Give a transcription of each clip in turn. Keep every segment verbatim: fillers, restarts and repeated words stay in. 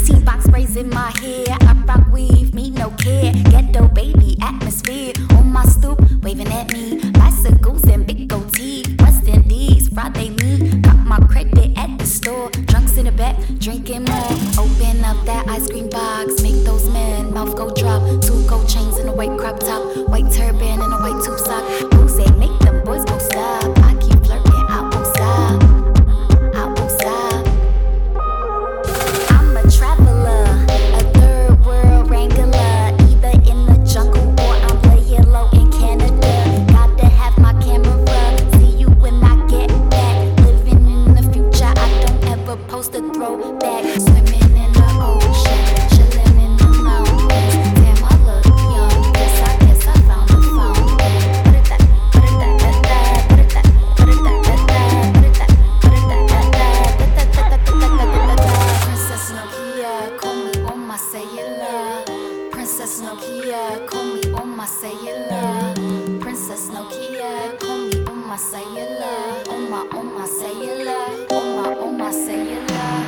sixteen box braids in my hair. I rock weave, me no care. Ghetto baby atmosphere on my stoop, waving at me. Bicycles and big goatee. West Indies, Friday lean. Got my credit at the store. Drunks in the back, drinking more. Open up that ice cream box, make those men mouth go drop. Two gold chains and a white crop top, white turban and a white tube sock. Who say make them boys go stop? I keep flirting, I won't stop. I won't stop. I'm a traveler, a third world wrangler. Either in the jungle or I'm laying low in Canada. Gotta have my camera, see you when I get back. Living in the future, I don't ever post a throwback. Swimming in the ocean, chilling in the mountains. Damn, I look young, guess I guess I found a fountain. Put it that, put it that, that, that, put it that, put it that, that, that, put it that, put it that, that, that, that, that, that, that, that, that, that. Princess Nokia, call me on my cellular. Princess Nokia, call me on my cellular. Princess Nokia, call me on my cellular. On my, on my cellular. On my, on my cellular.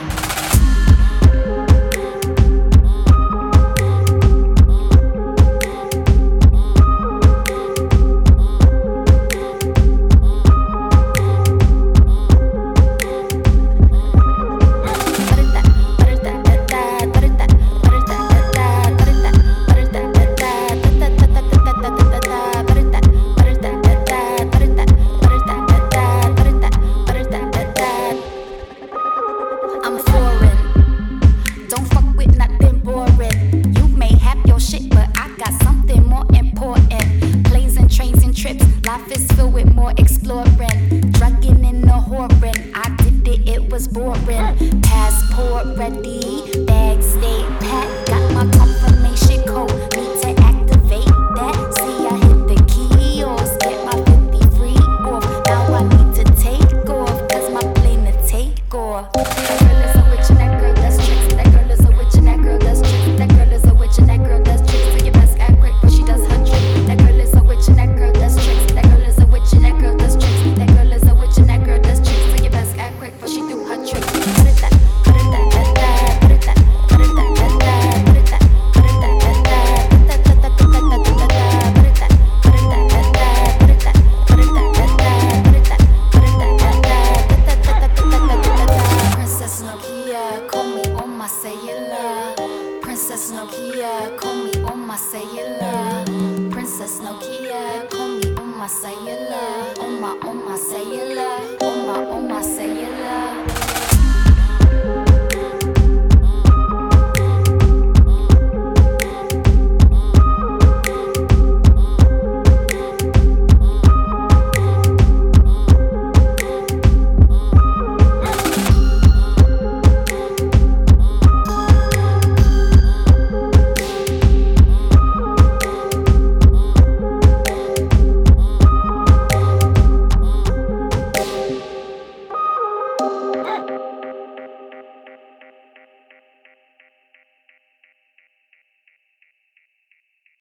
I'm foreign, don't fuck with nothing boring. You may have your shit, but I got something more important. Planes and trains and trips, life is filled with more exploring. Drugging in the whoring, I did it, it was boring. Passport ready, bag stay packed. Got my confirmation code, need to activate that. See, I hit the kiosk, get my fifty free off. Now I need to take off, cause my plane to take off. That girl is a witch and that girl does tricks. That girl is a witch and that girl does tricks. That girl is a witch and that girl does tricks. So you best act quick when she does her trick. That girl is a witch and that girl does tricks. That girl is a witch and that girl does tricks. That girl is a witch and that girl does tricks. So you best act quick when she do her trick. Put it that, put it that, that, that, put it that, put it that, that, that, put it that, put it that, that, that, put that, that, that, that, that, that, put it that, put it that, that, that, put it that, put it that, that, that, put it that, put it that, that, that, that, that, that, that, that, that. Princess Nokia, call me on my cellular. Princess Nokia, call me on my cellular. Princess Nokia, call me on my cellular. On my, on my cellular. On my, on my cellular.